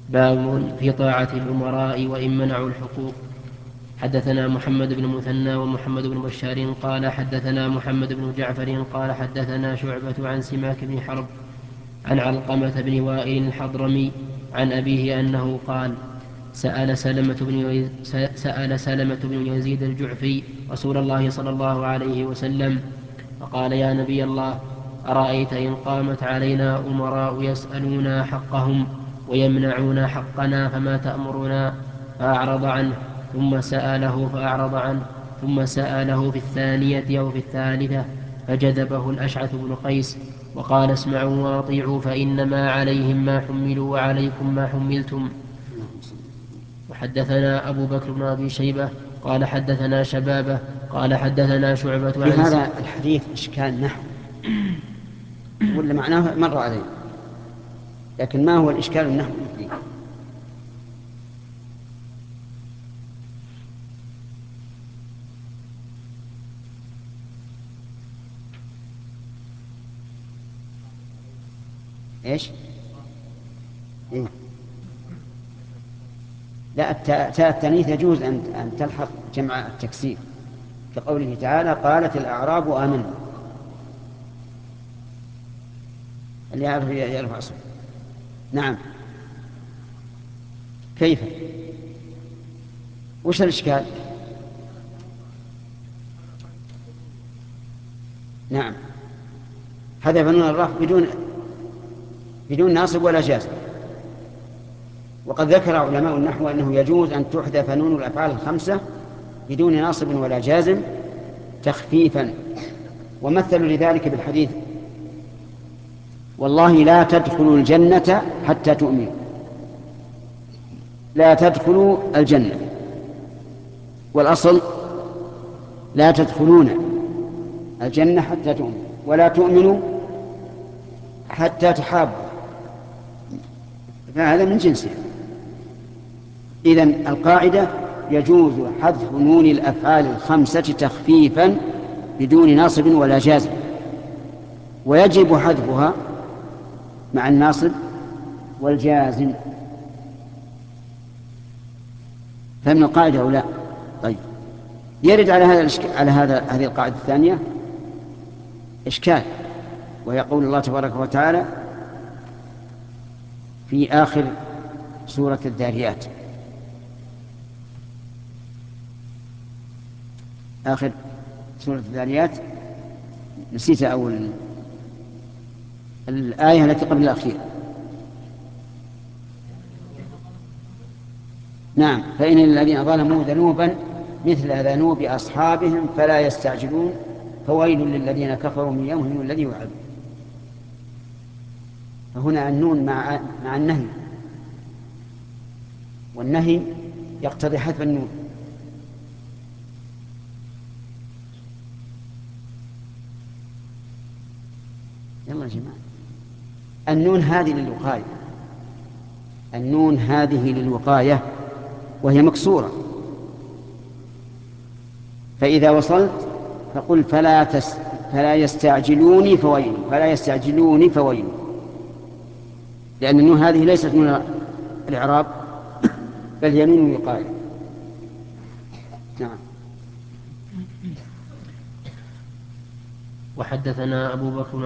باب في طاعة الأمراء وإن منعوا الحقوق. حدثنا محمد بن مثنى ومحمد بن بشار قال حدثنا محمد بن جعفر قال حدثنا شعبة عن سماك بن حرب عن علقمة بن وائل الحضرمي عن أبيه أنه قال سأل سلمة بن يزيد الجعفي رسول الله صلى الله عليه وسلم فقال يا نبي الله أرأيت إن قامت علينا أمراء يسألونا حقهم ويمنعون حقنا فما تأمرنا؟ فأعرض عنه ثم سأله فأعرض عنه ثم سأله في الثانية أو في الثالثة فجذبه الأشعث بن قيس وقال اسمعوا وأطيعوا فإنما عليهم ما حملوا وعليكم ما حملتم. وحدثنا أبو بكر بن أبي شيبة قال حدثنا شبابة قال حدثنا شعبة في هذا الحديث إشكال نحو ولا معناه مر عليه، لكن ما هو الإشكال النحوي فيه؟ إيش؟ إيه؟ لا، تاء التأنيث يجوز أن تلحق جمع التكسير كقوله تعالى قالت الأعراب آمنا. اللي يعرف يرفع صوته. نعم. كيف؟ وش الإشكال؟ نعم، حذف نون الرفع بدون ناصب ولا جازم. وقد ذكر علماء النحو أنه يجوز أن تحذف نون الأفعال الخمسة بدون ناصب ولا جازم تخفيفا، ومثلوا لذلك بالحديث والله لا تدخلوا الجنة حتى تؤمنوا. لا تدخلوا الجنة، والأصل لا تدخلون الجنة حتى تؤمنوا، ولا تؤمنوا حتى تحابوا، فهذا من جنسه. إذن القاعدة يجوز حذف نون الأفعال الخمسة تخفيفا بدون ناصب ولا جازم، ويجب حذفها مع الناصب والجازم. فمن القاعدة أو لا؟ طيب، يرد على هذه القاعدة الثانية إشكال، وهي قول الله تبارك وتعالى في آخر سورة الذاريات، آخر سورة الذاريات، نسيت أول الآية التي قبل الأخيرة. نعم، فإن الذين ظلموا ذنوبا مثل ذنوب أصحابهم فلا يستعجلون فويل للذين كفروا من يومهم الذي يوعدون. فهنا النون مع النهي، والنهي يقتضي حذف النون. يلا يا جماعة، النون هذه للوقاية، النون هذه للوقاية وهي مكسورة، فإذا وصلت فقل فلا يستعجلوني فويل، فلا يستعجلوني فويل، لأن النون هذه ليست من الإعراب بل هي نون الوقاية. نعم. وحدثنا أبو بكر